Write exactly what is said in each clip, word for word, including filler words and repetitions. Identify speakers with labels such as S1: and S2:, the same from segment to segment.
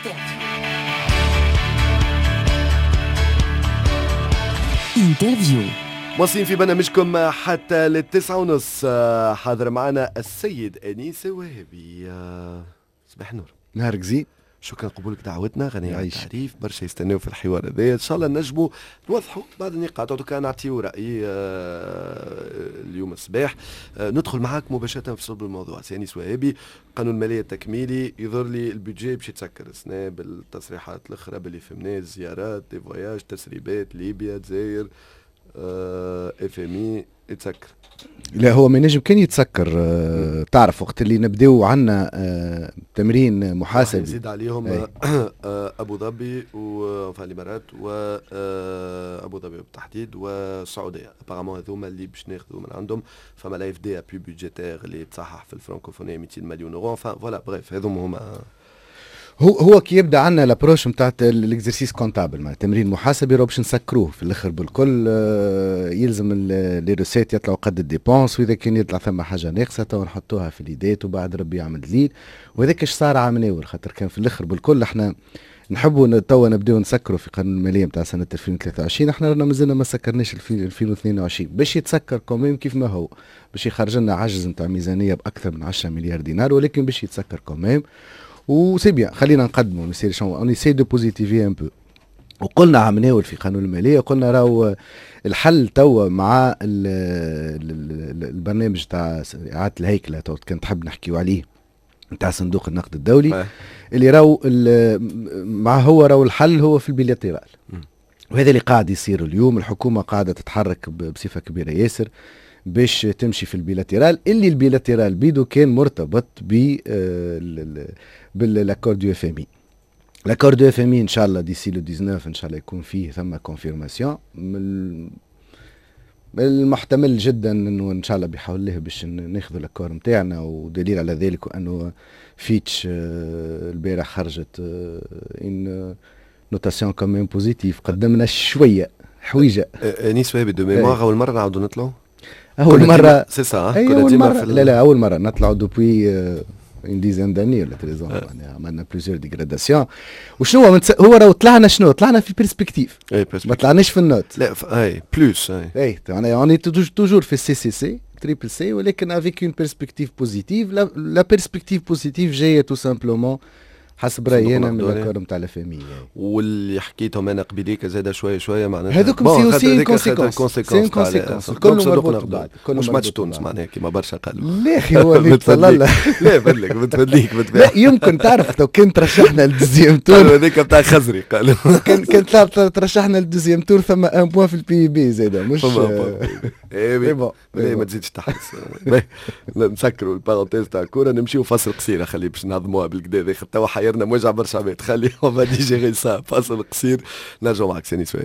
S1: انترفيو.
S2: واصلين في برنامجكم حتى للتسعة ونص. حاضر معنا السيد أنيس وهبي. صباح النور.
S3: نهارك زين.
S2: شكرا قبولك دعوتنا. غني عن التعريف، برشا يستناو في الحوار هذا. ان شاء الله نجموا نوضحوا بعض النقاط. دوكا نعطيو رايي اليوم الصباح. ندخل معاك مباشره في صلب الموضوع. سي أنيس وهبي، قانون الماليه التكميلي، يظهر لي البيدجي باش يتسكر السنه بالتصريحات الاخرى باللي فهمناه، زيارات، دي فواياج، تسريبات، ليبيا، جزائر، اف ام اي يتسكر.
S3: لا هو ما ينجم كان يتسكر. آه تعرف وقت اللي نبداو عنا آه تمرين محاسبي
S2: يزيد عليهم آه ابو ظبي وفي الامارات وابو ظبي بالتحديد والسعوديه. ابارامون هذوما اللي باش ناخذوا من عندهم. فما لا اف دي ابي بودجيتير اللي تصحح في الفرنكوفونيه مئتين مليون يورو. فوالا بريف هذوما هما.
S3: هو هو كي يبدا عندنا لابروش نتاع الاكزرسيس كونتابل مع تمرين محاسبي راه باش نسكروه في الاخر بالكل. يلزم لي روسيت يطلعوا قد الديبونس، واذا كان يطلع ثم حاجه ناقصه تو نحطوها في اليدات وبعد ربي يعمل دليل. وهذاك اش صار عامناول خاطر كان في الاخر بالكل احنا نحبوا توا نبداو نسكروا في قانون الماليه نتاع سنه ألفين وثلاثة وعشرين. احنا رانا مازلنا ما سكرناش ألفين واثنين وعشرين باش يتسكر كوميم كيف ما هو، باش يخرج لنا عجز نتاع ميزانيه باكثر من عشرة مليار دينار، ولكن باش يتسكر كوميم. وسي بيان خلينا نقدموا نسير شو اوني سي دو بوزيتيفي ان بو. وقلنا عمناول في قانون الماليه، قلنا راهو الحل توا مع ال ال البرنامج تاع اعاده الهيكله تو كان تحب نحكيو عليه نتاع صندوق النقد الدولي اللي راهو مع هو راهو الحل هو في البيلاتيرال. وهذا اللي قاعد يصير اليوم. الحكومه قاعده تتحرك بصفه كبيره ياسر باش تمشي في البيلاتيرال، اللي البيلاتيرال بيدو كان مرتبط ب بالاكورد دو اف ام اي. الاكورد دو اف ام اي ان شاء الله ديسي لو تسعطاش ان شاء الله يكون فيه ثم كونفيرماسيون. المحتمل جدا انه ان شاء الله بحول الله باش ناخذوا الاكور نتاعنا، ودليل على ذلك انه فيتش البارح خرجت ان نوتاسيون كومين بوزيتيف. قدمنا شويه حويجه.
S2: انيس وهبي دو ميموار اول مره نعاودوا نطلعوا.
S3: اول مره
S2: سي سا
S3: أي أول مرة. لا لا اول مره نطلعوا دوبوي اون ديزان داني ولا تريزون. يعني عملنا بليزيور ديغراداسيون. وشنو هو راهو طلعنا شنو طلعنا في بيرسبكتيف، ما طلعناش في النوت.
S2: لا اي بلوس اي
S3: اي انا اوني توجور في السي سي سي تريبل سي، ولكن افيك اون بيرسبكتيف بوزيتيف. لا بيرسبكتيف بوزيتيف جايه تو سامبلومون حسب رايي انا من الاكور نتاع الفامي.
S2: واللي حكيتهم انا قبيليك زاد شويه شويه معناتها
S3: هذوك سي اوسي كونسيكونس. سي كونسيكونس كل مربوط ببعض.
S2: مش ماتش تونس معناها كيما برشا قالوا.
S3: لا اخي هو اللي تفضل.
S2: لا بلك بتفديك بتفديك.
S3: لا يمكن تعرف لو كان ترشحنا للدوزيام تور
S2: هذيك نتاع خزري قالوا
S3: كان كان ترشحنا للدوزيام تور ثم ان بوان في البي بي زاد مش
S2: اي بون. ما تزيدش تحس. نسكروا البارونتيز تاع الكوره نمشيو فاصل قصيره خلي باش نهضموها بالكدا. توا حيرنا موجع برشا عباد. خلي اون فا ديجيري سا. فاصل قصير نرجعوا معك سي أنيس وهبي.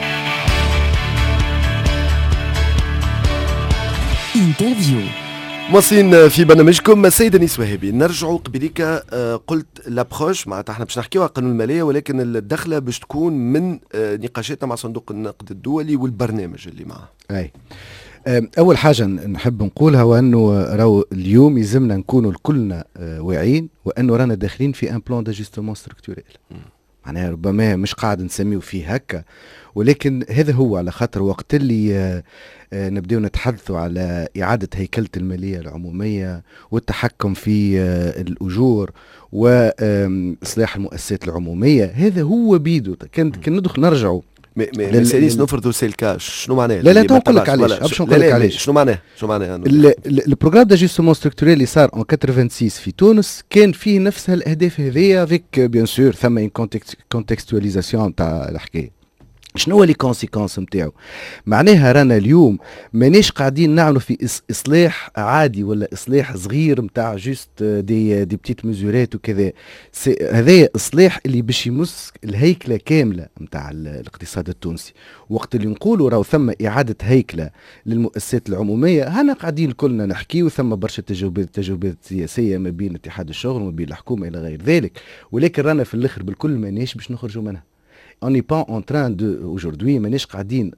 S1: انترفيو.
S2: مواصلين في برنامجكم السيد أنيس وهبي. نرجعوا قبليك. قلت لابروش معناتها احنا باش نحكيو على قانون الماليه، ولكن الدخله باش تكون من نقاشاتنا مع صندوق النقد الدولي والبرنامج اللي معه.
S3: اي اول حاجه نحب نقولها وانه راهو اليوم يلزمنا نكونوا كلنا واعيين وانه رانا داخلين في ان بلان داجستمون ستركتوريل. معناها ربما مش قاعد نسميه فيه هكا، ولكن هذا هو على خاطر وقت اللي نبداو نتحدثوا على إعادة هيكلة المالية العمومية والتحكم في الأجور وإصلاح المؤسسات العمومية. هذا هو بيدو كان كان ندخل نرجعوا
S2: مي سيريس نفرضوا سي الكاش. شنو معناه؟
S3: لا لا تنقول لك علاش باش نقول لك علاش.
S2: شنو معناه؟ شنو معناه؟
S3: البروغرام داجستمون ستركتوريل اللي صار ان ستة وثمانين في تونس كان فيه نفس هالاهداف هذيا افيك بيان سور ثم ان كونتكستواليزاسيون تاع الحكايه. شنو هو لي كونسيكونس نتاعو؟ معناها رانا اليوم مانيش قاعدين نعملوا في اصلاح عادي ولا اصلاح صغير نتاع جوست دي دي بتيت ميزورات وكذا. هذا اصلاح اللي باش يمس الهيكله كامله نتاع الاقتصاد التونسي. وقت اللي نقولوا راهو ثم اعاده هيكله للمؤسسات العموميه، هنا قاعدين كلنا نحكيو ثم برشا تجاوبات تجاوبات سياسيه ما بين اتحاد الشغل وما بين الحكومه الى غير ذلك، ولكن رانا في الاخر بالكل مانيش باش نخرجوا منها. on n'est pas en train de aujourd'hui ماناش قاعدين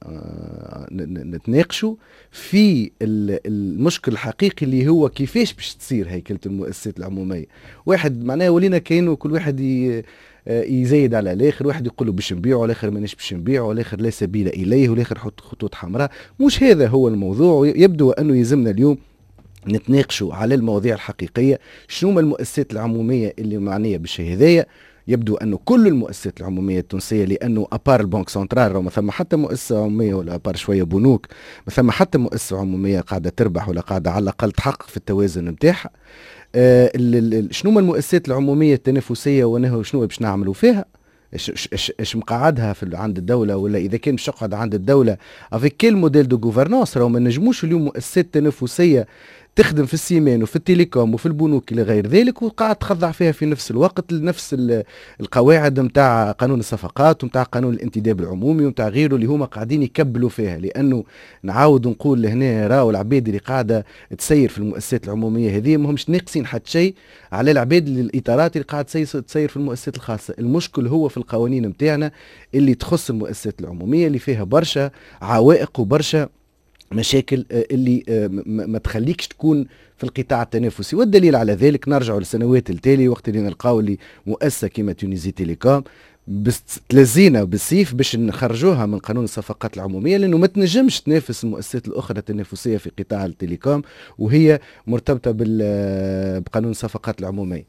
S3: نتناقشوا في المشكل الحقيقي اللي هو كيفاش باش تصير هيكلة المؤسسات العمومية. واحد معناه ولينا كاينه كل واحد يزيد على الاخر، واحد يقول له باش نبيعوا، الاخر ماناش باش نبيعوا، الاخر لا سبيل اليه، والاخر حط خطوط حمراء. مش هذا هو الموضوع. يبدو انه يلزمنا اليوم نتناقشوا على المواضيع الحقيقيه. شنو ما المؤسسات العموميه اللي معنيه بالشيء هذايا؟ يبدو انه كل المؤسسات العموميه التونسيه، لانه ابار البنك سنترال ما ثم حتى مؤسسه عموميه، ولا ابار شويه بنوك ما ثم حتى مؤسسه عموميه قاعده تربح ولا قاعده على الاقل تحقق في التوازن نتاعها. آه شنو ما المؤسسات العموميه التنافسيه ونهو شنو باش نعملوا فيها؟ ايش ايش مقعدها في عند الدوله، ولا اذا كان باش تقعد عند الدوله افيك كيل موديل دو غوفرنانس؟ راهو ما نجموش اليوم مؤسسات تنافسيه تخدم في السيمان وفي التليكوم وفي البنوك الى غير ذلك وقاعد تخضع فيها في نفس الوقت لنفس القواعد نتاع قانون الصفقات ونتاع قانون الانتداب العمومي ونتاع غيره اللي هما قاعدين يكبلوا فيها. لانه نعاود نقول لهنا راهو العباد اللي قاعده تسير في المؤسسات العموميه هذه ما همش ناقصين حتى شيء على العباد الاطارات اللي قاعد تسير في المؤسسات الخاصه. المشكل هو في القوانين نتاعنا اللي تخص المؤسسات العموميه اللي فيها برشا عوائق وبرشا مشاكل اللي ما تخليكش تكون في القطاع التنافسي. والدليل على ذلك نرجع للسنوات التالية وقت اللي نلقاو لي مؤسسة كما تونيزي تيليكوم بس تلزينا بالسيف باش نخرجوها من قانون الصفقات العمومية، لأنه ما تنجمش تنافس المؤسسات الأخرى التنافسية في قطاع التليكوم وهي مرتبطة بقانون الصفقات العمومية.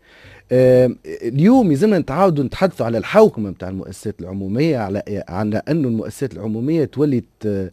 S3: اليوم يلزمنا نتعاودوا نتحدثوا على الحوكمة نتاع المؤسسات العمومية، على على أنه المؤسسات العمومية تولي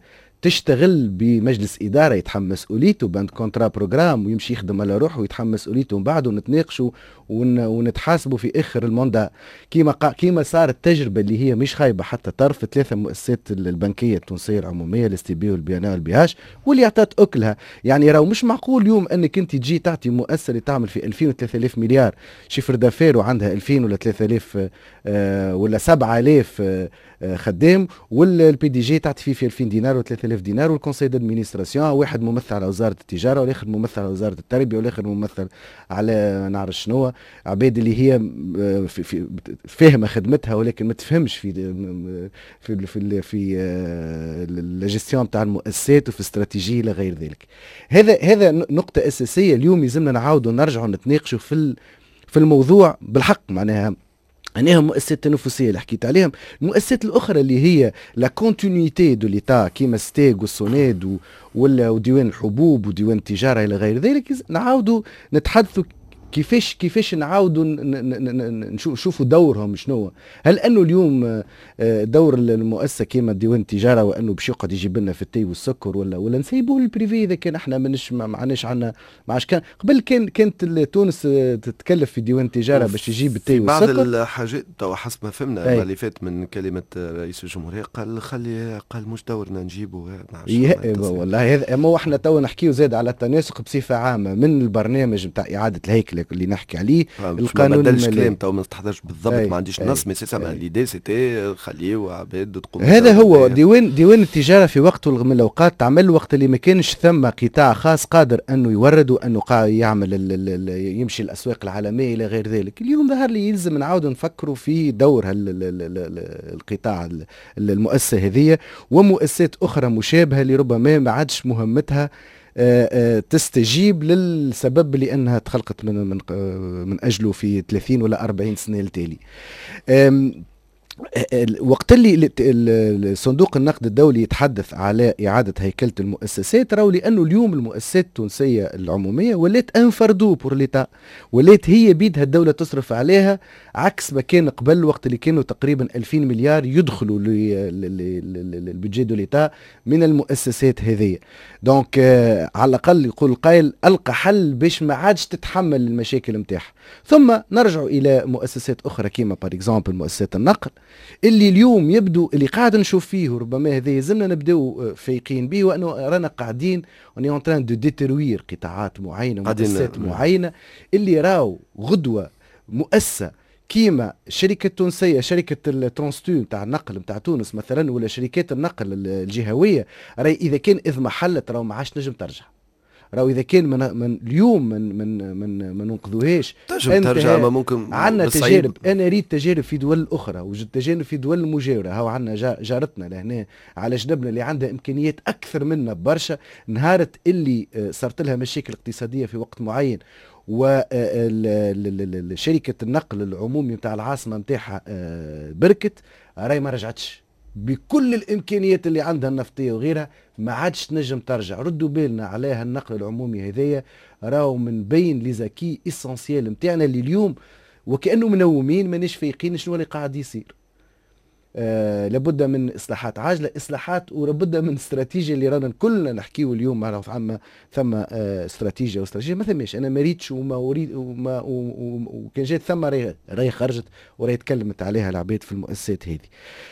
S3: تشتغل بمجلس إدارة يتحمل مسؤوليته باند كونترا بروجرام ويمشي يخدم على روحه ويتحمل مسؤوليته، ومن بعد ونتناقشوا ون... ونتحاسبوا في آخر الموندا كيما قا... كيما صارت التجربة اللي هي مش خايبة حتى طرف ثلاثة مؤسسات البنكية التونسية العمومية الاس تي بي والبيانا والبيهاش واللي عطات أكلها. يعني راهو مش معقول اليوم أنك أنت تجي تعطي مؤسسة اللي تعمل في ألفين و ثلاثة آلاف مليار شفر دافير وعندها ألفين ولا ثلاثة آلاف آه ولا سبعة آلاف آه خدام، والبي دي جي تعطي فيه في ألفين دينار و ثلاثة آلاف دينار، والكونسي دادمينستراسيون واحد ممثل على وزاره التجاره والاخر ممثل على وزاره التربيه والاخر ممثل على نعرف شنو، عباد اللي هي في في فاهمه خدمتها ولكن ما تفهمش في في في في الجيستيون تاع المؤسسات وفي استراتيجيه الى غير ذلك. هذا هذا نقطه اساسيه اليوم يلزمنا نعاودوا نرجعوا نتناقشوا في في الموضوع بالحق. معناها أنهم مؤسسات التنافسية اللي حكيت عليهم، المؤسسات الأخرى اللي هي لا كونتينيتي دو ليتا كيما ستيغ والسوناد ولا وديوان الحبوب وديوان التجارة إلى غير ذلك، نعاودوا نتحدثوا كيفاش كيفاش نعاودوا نشوفوا دورهم شنو. هل انه اليوم دور المؤسسه كيما ديوان التجاره وانه باش يقعد يجيب لنا في التي والسكر ولا ولا نسيبوه للبريفي اذا كان احنا ماناش ما معناش عندنا ما عادش كان قبل كان كانت تونس تتكلف في ديوان التجاره باش يجيب التي والسكر. بعض
S2: الحاجات تو حسب ما فهمنا اللي فات من كلمه رئيس الجمهوريه قال خلي قال مش دورنا نجيبوا
S3: والله هذا ما احنا تو نحكيو زاد على التناسق بصفه عامه من البرنامج نتاع اعاده الهيكله اللي نحكي عليه.
S2: القانون ما بدلش كلام تو ما تحضرش بالضبط ما عنديش نص مي سي ما ليدي سيتي خليو عباد تقوم.
S3: هذا هو ديوان ديوان التجاره في وقت من الاوقات تعمل وقت اللي ما كانش ثم قطاع خاص قادر انه يورد وانه يعمل ال ال يمشي الاسواق العالميه الى غير ذلك. اليوم ظهر لي يلزم نعاود نفكروا في دور القطاع المؤسسه هذه ومؤسسات اخرى مشابهه اللي ربما ما عادش مهمتها تستجيب للسبب لأنها تخلقت من من من أجله في ثلاثين ولا أربعين سنة التالي. وقت اللي صندوق النقد الدولي يتحدث على إعادة هيكلة المؤسسات راهو لأنه اليوم المؤسسات التونسية العمومية ولات انفردو بور ليتا، ولات هي بيدها الدولة تصرف عليها عكس ما كان قبل وقت اللي كانوا تقريبا ألفين مليار يدخلوا للبيدجي دو ليتا من المؤسسات هذه. دونك آه على الأقل يقول القائل ألقى حل باش ما عادش تتحمل المشاكل متاعها. ثم نرجع إلى مؤسسات أخرى كيما بار اكزامبل مؤسسات النقل اللي اليوم يبدو اللي قاعد نشوف فيه وربما هذا يلزمنا نبداو فايقين به وانه رانا قاعدين وني اون تران دو ديتروير قطاعات معينه ومؤسسات معينه اللي راو غدوه مؤسسه كيما الشركه التونسيه شركه الترانستو تاع النقل نتاع تونس مثلا ولا شركات النقل الجهويه راهي اذا كان اذ محلت راهو ما عادش نجم ترجع. راهو اذا كان من, من اليوم من من من ما ننقذوهاش
S2: تنجم ترجع ما ممكن.
S3: عندنا تجارب، انا اريد تجارب في دول اخرى وجد تجارب في دول مجاوره. هاو عندنا جارتنا لهنا على جنبنا اللي عندها امكانيات اكثر منا برشا، نهارت اللي صارت لها مشاكل اقتصاديه في وقت معين وشركه النقل العمومي نتاع العاصمه نتاعها بركت، راهي ما رجعتش بكل الامكانيات اللي عندها النفطيه وغيرها، ما عادش تنجم ترجع. ردوا بالنا عليها النقل العمومي هذايا راهو من بين لي زاكي اسونسيال نتاعنا اللي اليوم وكانه منومين مانيش فايقين شنو اللي قاعد يصير. آه لابد من اصلاحات عاجله، اصلاحات ولابد من استراتيجيه اللي رانا كلنا نحكيو اليوم على عما ثم آه استراتيجيه واستراتيجيه ما ثماش. انا ما ريتش وما اريد وما وكان جات ثم راهي راهي خرجت وراهي تكلمت عليها العباد في المؤسسات هذه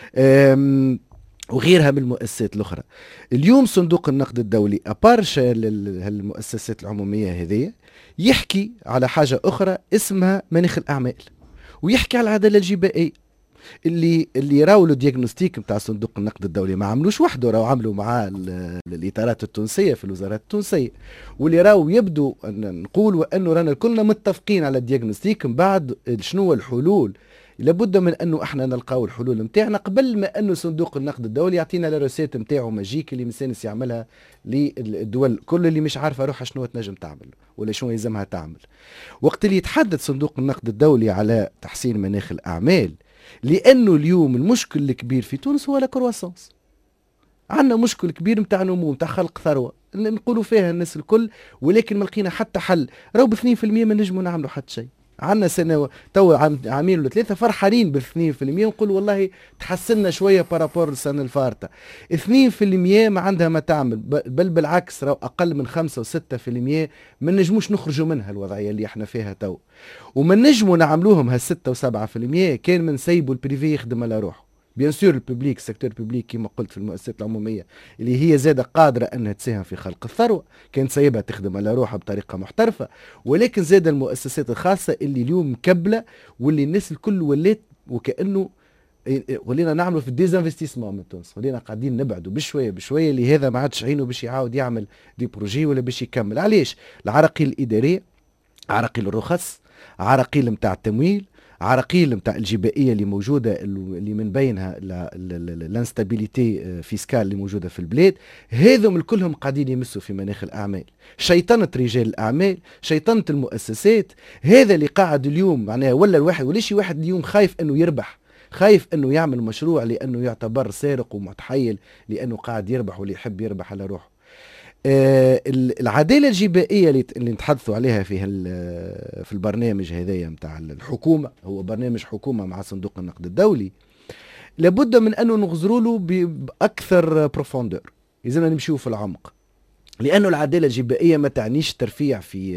S3: وغيرها من المؤسسات الاخرى. اليوم صندوق النقد الدولي ابارش المؤسسات العموميه هذه يحكي على حاجه اخرى اسمها مناخ الاعمال، ويحكي على العداله الجبائيه اللي اللي راهو الدياغنوستيك نتاع صندوق النقد الدولي ما عملوش وحده، راهو عملوا مع الاطارات التونسيه في الوزارات التونسيه، واللي راهو يبدو ان نقولوا انه رانا كلنا متفقين على الدياغنوستيك. من بعد شنو الحلول؟ لابد من انه احنا نلقاو الحلول نتاعنا قبل ما انه صندوق النقد الدولي يعطينا الروسيت نتاعو ماجيك اللي مسانس يعملها للدول كل اللي مش عارفه روحها شنو تنجم تعمل ولا شنو يلزمها تعمل. وقت اللي يتحدث صندوق النقد الدولي على تحسين مناخ الاعمال، لانه اليوم المشكل الكبير في تونس هو لا كرواسونس. عندنا مشكل كبير نتاع نمو نتاع خلق ثروه نقولوا فيها الناس الكل، ولكن ما لقينا حتى حل. راهو ب اثنين بالمئة ما نجموا نعملوا حتى شيء. عندنا سنه تو عامين ولا ثلاثه فرحانين بال اثنين بالمئة ونقول والله تحسنا شويه بارابور السنه الفارطه. اثنين بالمئة ما عندها ما تعمل، بل بالعكس راهو اقل من خمسة وستة بالمئة ما نجموش نخرجوا منها الوضعيه اللي احنا فيها تو. وما نجموا نعملوهم هالستة وسبعة بالمئة كان من سيبوا البريفي يخدم على روحه. بيان سور الببليك السيكتور الببليك كما قلت في المؤسسات العموميه اللي هي زاده قادره انها تساهم في خلق الثروه، كانت سايبها تخدم على روحها بطريقه محترفه، ولكن زاد المؤسسات الخاصه اللي اليوم مكبله واللي الناس الكل ولات وكانه ولينا نعملوا في الديزانفستيسمون من تونس، ولينا قاعدين نبعدوا بشويه بشويه اللي هذا ما عادش عينه باش يعاود يعمل دي بروجي ولا باش يكمل. علاش؟ العراقيل الاداريه، عراقيل الرخص، عراقيل نتاع التمويل، عراقيل نتاع الجبائيه اللي موجوده اللي من بينها الانستابيليتي فيسكال اللي موجوده في البلاد، هذم الكلهم قاعدين يمسوا في مناخ الاعمال. شيطنه رجال الاعمال، شيطنه المؤسسات، هذا اللي قاعد اليوم معناها ولا الواحد ولا شي واحد اليوم خايف انه يربح، خايف انه يعمل مشروع لانه يعتبر سارق ومتحيل لانه قاعد يربح واللي يحب يربح على روحه. آه العداله الجبائيه اللي اللي نتحدثوا عليها في في البرنامج هذايا نتاع الحكومه، هو برنامج حكومه مع صندوق النقد الدولي، لابد من انه نغزروا له باكثر بروفوندور، لازمنا نمشيو في العمق. لانه العداله الجبائيه ما تعنيش ترفيع في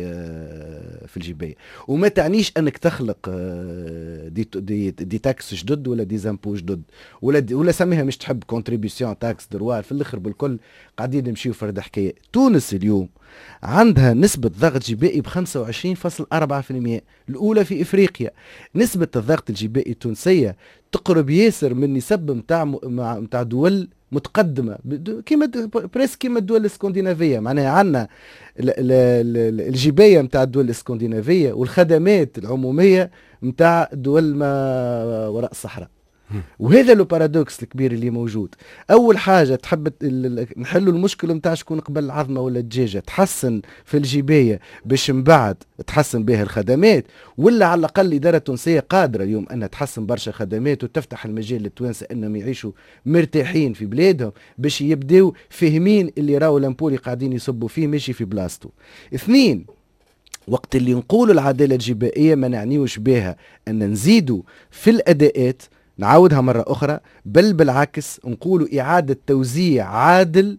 S3: في الجبايه، وما تعنيش انك تخلق دي دي, دي تاكس جدد ولا دي زامبو جدد ولا دي ولا سميها مش تحب كونتريبيسيون تاكس دروار، في الاخر بالكل قاعدين نمشيو فرد حكايه. تونس اليوم عندها نسبة ضغط جبائي ب خمسة وعشرين فاصلة أربعة بالمئة، الأولى في إفريقيا. نسبة الضغط الجبائي التونسية تقرب ياسر من نسب متاع متاع دول متقدمه كيما بريس كيما الدول الاسكندنافيه. معناها عندنا الجبايه نتاع الدول الاسكندنافيه والخدمات العموميه نتاع دول ما وراء الصحراء. وهذا لو بارادوكس الكبير اللي موجود. اول حاجه تحب نحلوا المشكله نتاع شكون قبل العظمه ولا الدجاجه، تحسن في الجبايه باش من بعد تحسن بها الخدمات، ولا على الاقل الاداره التونسيه قادره اليوم انها تحسن برشا خدمات وتفتح المجال للتوانسه انهم يعيشوا مرتاحين في بلادهم باش يبداو فاهمين اللي راهو لامبولي قاعدين يصبوا فيه ماشي في بلاصتو. اثنين، وقت اللي نقولوا العداله الجبائيه ما نعنيوش بها ان نزيدوا في الاداءات، نعاودها مرة أخرى، بل بالعكس نقولوا إعادة توزيع عادل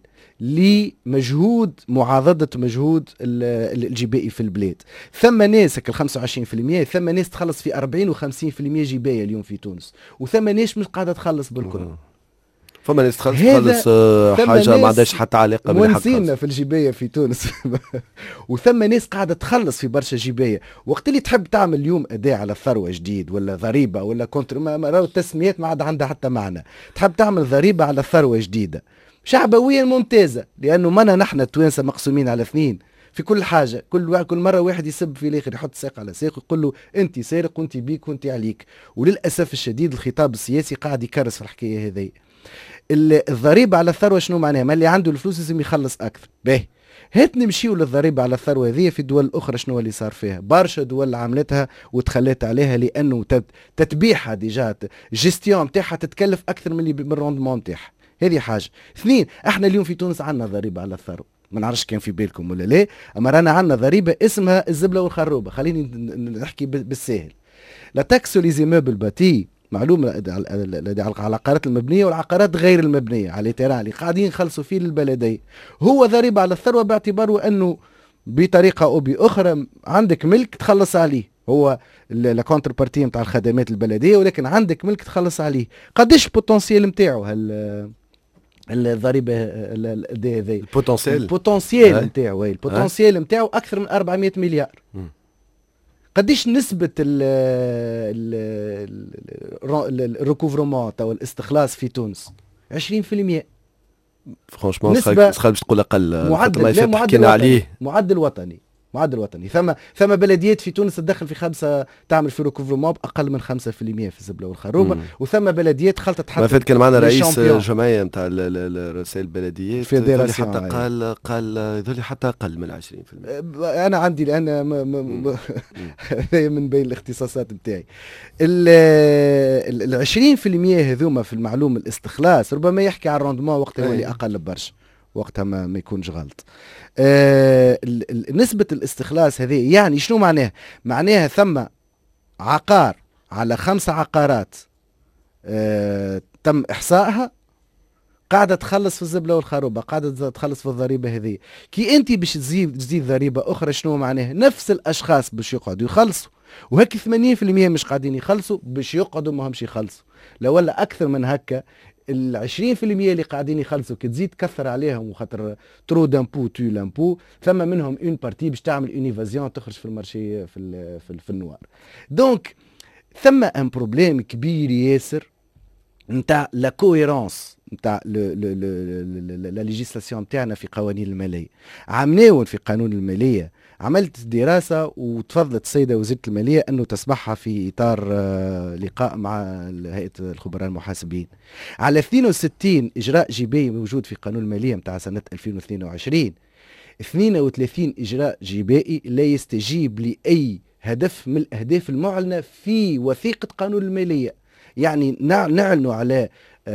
S3: لمجهود معاضدة مجهود الجبائي في البلاد. ثم ناس ال خمسة وعشرين بالمئة ثم ناس تخلص في أربعين وخمسين بالمئة جباية اليوم في تونس، وثم ناس مش قاعدة تخلص بالكل.
S2: فما ناس تخلص تخلص حاجه ما عندهاش حتى علاقه بالحق
S3: في الجبايه في تونس وثم ناس قاعده تخلص في برشا جبايه. وقت اللي تحب تعمل اليوم اداء على الثروه جديد ولا ضريبه ولا كونتر، ما راهو التسميات ما عاد عندها حتى معنى. تحب تعمل ضريبه على الثروه جديده شعبويا ممتازه، لانه منا نحن التوانسه مقسومين على اثنين، في كل حاجه، كل كل مره واحد يسب في الاخر، يحط ساق على ساق ويقول له انت سارق وانت بيك وانت عليك. وللاسف الشديد الخطاب السياسي قاعد يكرس في الحكايه هذه. الضريبه على الثروه شنو معناها؟ ما اللي عنده الفلوس لازم يخلص اكثر. باهي هات نمشيو للضريبه على الثروه هذه في دول اخرى. شنو اللي صار فيها؟ برشا دول عملتها وتخلت عليها لانه تتبيعها ديجا الجيستيون نتاعها تتكلف اكثر من اللي من الروندمون نتاعها. هذه حاجه. اثنين، احنا اليوم في تونس عندنا ضريبه على الثروه، ما نعرفش كان في بالكم ولا لا، اما رانا عندنا ضريبه اسمها الزبله والخروبه. خليني نحكي بالساهل. لا تاكسو لي زيموبل باتي، معلوم على العقارات المبنيه والعقارات غير المبنيه على تيران اللي قاعدين يخلصوا فيه للبلديه، هو ضريبه على الثروه باعتباره انه بطريقه او باخرى عندك ملك تخلص عليه، هو لا كونتر بارتي نتاع الخدمات البلديه، ولكن عندك ملك تخلص عليه. قداش البوتنسيال نتاعو هال الضريبه هذه؟
S2: البوتنسيال
S3: البوتنسيال نتاعو البوتنسيال نتاعو اكثر من أربعمائة مليار. م. قديش نسبة الريكوفرمون او الاستخلاص في تونس؟ عشرين بالمئة.
S2: فرانشمون سخال باش تقول اقل.
S3: معدل لا معدل عليه معدل وطني معدل وطني. ثم ثم بلديات في تونس تدخل في خمسه، تعمل في ريكوفرمون باقل من خمسة بالمئة في الزبله والخروبه، وثم بلديات خلطت حتى.
S2: ما فات كان معنا رئيس الجمعيه نتاع رؤساء البلديات
S3: فيدراسيون
S2: حتى قال قال يظل حتى اقل من عشرين بالمئة.
S3: انا عندي لان هذا من بين الاختصاصات نتاعي. ال عشرين بالمئة هذوما في المعلوم الاستخلاص ربما يحكي على الروندمون وقتها يولي اقل برشا، وقتها ما, ما يكونش غلط. آه نسبة الاستخلاص هذه يعني شنو معناها؟ معناها ثم عقار على خمسة عقارات آه تم إحصائها قاعدة تخلص في الزبلة والخروبة، قاعدة تخلص في الضريبة هذه. كي أنت باش تزيد تزيد ضريبة أخرى شنو معناها؟ نفس الأشخاص باش يقعدوا يخلصوا، وهيك ثمانين بالمئة مش قاعدين يخلصوا باش يقعدوا ما همش يخلصوا. لو ولا أكثر من هكا العشرين في المية اللي قاعدين يخلصوا كي تزيد تكثر عليهم وخاطر ترو دامبو تو لامبو، ثم منهم اون بارتي باش تعمل اونيفازيون تخرج في المارشي في ال في, ال في النوار. دونك ثم ان بروبليم كبير ياسر نتاع لا كويرونس نتاع لا ليجيسلاسيون نتاعنا في قوانين الماليه. عملناون في قانون الماليه، عملت دراسة وتفضلت السيدة وزيرة المالية أنه تسمحها في إطار لقاء مع هيئة الخبراء المحاسبين على اثنين وستين إجراء جيبي موجود في قانون المالية متاع سنة ألفين واثنين وعشرين. اثنين وثلاثين إجراء جيبائي لا يستجيب لأي هدف من الأهداف المعلنة في وثيقة قانون المالية. يعني نعلنوا على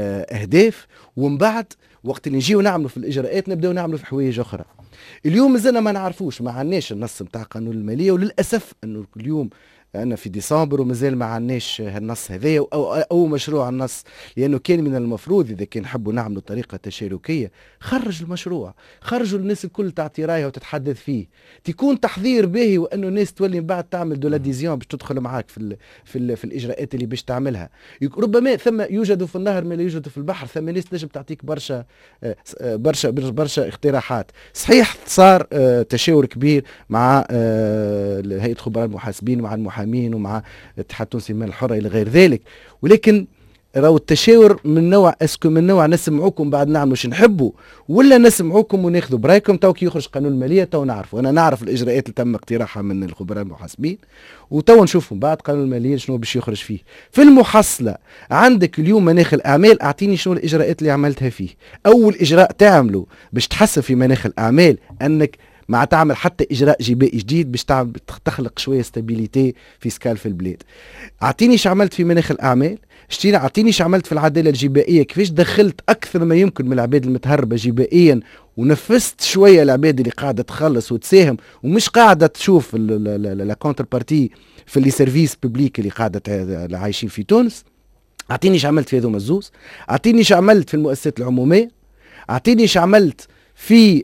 S3: أهداف ومن بعد وقت اللي نجيو نعملوا في الإجراءات نبدأ نعملوا في حوايج أخرى. اليوم مازلنا ما نعرفوش، ما عندناش النص نتاع قانون الماليه، وللاسف انه اليوم انا في ديسمبر ومازال ما عندناش هالنص هذايا او او مشروع النص، لانه كان من المفروض اذا كان نحبوا نعملوا طريقه تشاركيه خرج المشروع، خرجوا الناس الكل تعطي رايها وتتحدث فيه، تكون تحضير باهي وانه الناس تولي من بعد تعمل دو لاديزيون باش تدخل معاك في ال في ال في الاجراءات اللي باش تعملها. ربما ثم يوجد في النهر ما لا يوجد في البحر، ثم ناس تنجم تعطيك برشا برشا برشا اقتراحات. صحيح صار تشاور كبير مع هيئه خبراء المحاسبين ومع المحامين ومع الاتحاد التونسي للمال الحره الى غير ذلك، ولكن راهو التشاور من نوع اسكو من نوع نسمعوكم بعد نعملوا شو نحبوا، ولا نسمعوكم وناخذوا برايكم تو كي يخرج قانون الماليه تو نعرفوا. انا نعرف الاجراءات اللي تم اقتراحها من الخبراء المحاسبين وتو نشوفوا بعد قانون الماليه شنو باش يخرج فيه. في المحصله عندك اليوم مناخ الاعمال، اعطيني شنو الاجراءات اللي عملتها فيه. اول اجراء تعمله باش تحسن في مناخ الاعمال انك مع تعمل حتى اجراء جبائي جديد باش تعمل تخلق شويه ستابيليتي فيسكال في البلاد. اعطيني شو عملت في مناخ الاعمال، اشتينا اعطيني شو عملت في العداله الجبائيه، كيفاش دخلت اكثر ما يمكن من العباد المتهربه جبائيا ونفست شويه العباد اللي قاعده تخلص وتساهم ومش قاعده تشوف لا كونتر بارتي في لي سيرفيس بوبليك اللي قاعده عايشين في تونس. اعطيني شو عملت في هذوما الزوز، اعطيني شو عملت في المؤسسات العموميه، اعطيني شو عملت في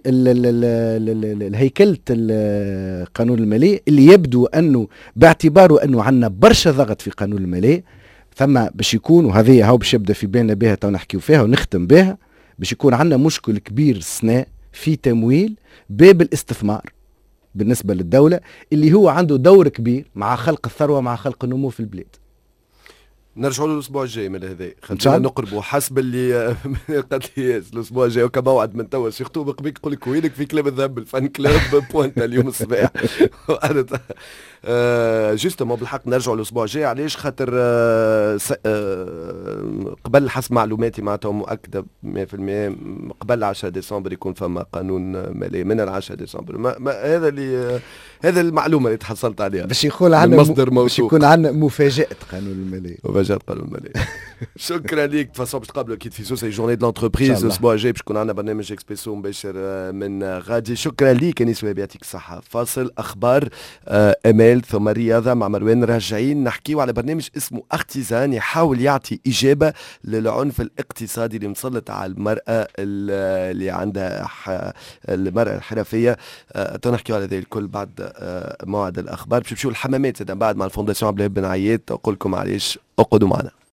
S3: الهيكلة القانون المالي اللي يبدو أنه باعتباره أنه عندنا برشا ضغط في قانون المالي ثم باش يكون، وهذه هاو باش يبدا في بالنا بها تو نحكيو فيها ونختم بها، باش يكون عندنا مشكل كبير السنة في تمويل باب الاستثمار بالنسبة للدولة اللي هو عنده دور كبير مع خلق الثروة مع خلق النمو في البلاد.
S2: نرجعوا له الاسبوع الجاي من هذا خلينا نقربوا حسب اللي قالت لي الاسبوع الجاي وكموعد من توا شي خطوبه قبيك يقول لك وينك في كلاب الذهب الفن كلاب بوانتا اليوم الصباح. آه جوستومون بالحق نرجعوا الاسبوع الجاي علاش خاطر آه آه قبل حسب معلوماتي معناتها مؤكده مية بالمية قبل عشرة ديسمبر يكون فما قانون مالي من عشرة ديسمبر ما, ما هذا اللي آه هذا المعلومه اللي تحصلت عليها
S3: باش يقول عندنا
S2: مصدر موثوق
S3: باش يكون عندنا مفاجاه قانون المالي
S2: مفاجاه قانون المالي. شكرا ليك تفاصيل باش تقابلوا اكيد في سوسه جورني دو لونتربريز الاسبوع الجاي باش يكون عندنا برنامج اكسبريسو مباشر من غادي. شكرا ليك انيس وهبي يعطيك الصحه. فاصل اخبار امال ثم رياضه مع مروان راجعين نحكيو على برنامج اسمه اختزان يحاول يعطي اجابه للعنف الاقتصادي اللي مسلط على المراه اللي عندها المراه الحرفيه. تنحكيو على ذلك الكل بعد موعد الاخبار باش نمشيو الحمامات بعد مع الفونداسيون عبد الوهاب بن عياد. اقول لكم علاش اقعدوا معنا.